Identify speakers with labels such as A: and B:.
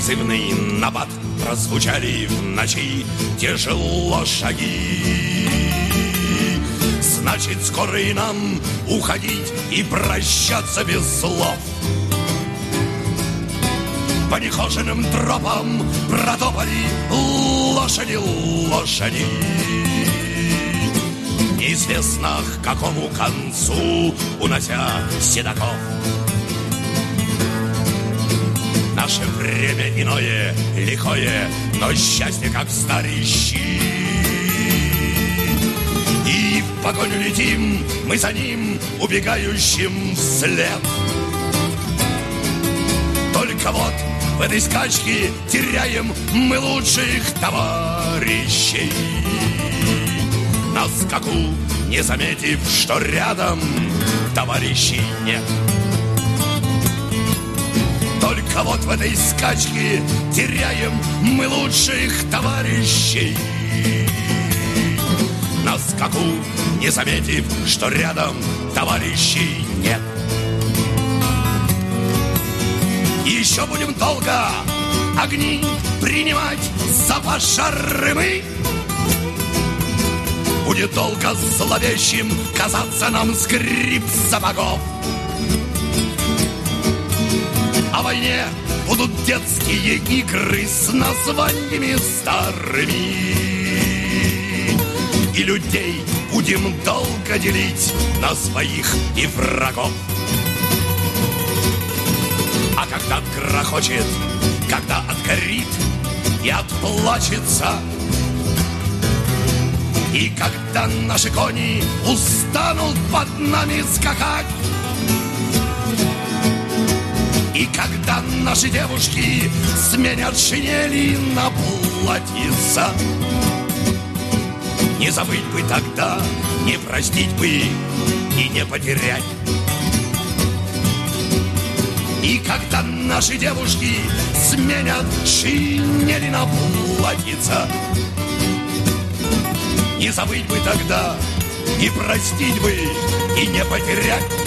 A: призывный набат. Прозвучали в ночи тяжело шаги. Значит, скоро и нам уходить и прощаться без слов. По нехоженным тропам протопали лошади, лошади. Неизвестно к какому концу, унося седаков. Наше время иное, лихое, но счастье, как старый щит. И в погоню летим, мы за ним, убегающим вслед. Только вот в этой скачке теряем мы лучших товарищей. На скаку, не заметив, что рядом товарищей нет. Только вот в этой скачке теряем мы лучших товарищей. На скаку, не заметив, что рядом товарищей нет. Еще будем долго огни принимать за пожары мы. Будет долго зловещим казаться нам скрип сапогов. О войне будут детские игры с названиями старыми. И людей будем долго делить на своих и врагов. А когда грохочет, когда отгорит и отплачется, и когда наши кони устанут под нами скакать, и когда наши девушки сменят шинели на платьица, не забыть бы тогда, не простить бы и не потерять. И когда наши девушки сменят шинели на платьица, не забыть бы тогда, не простить бы и не потерять.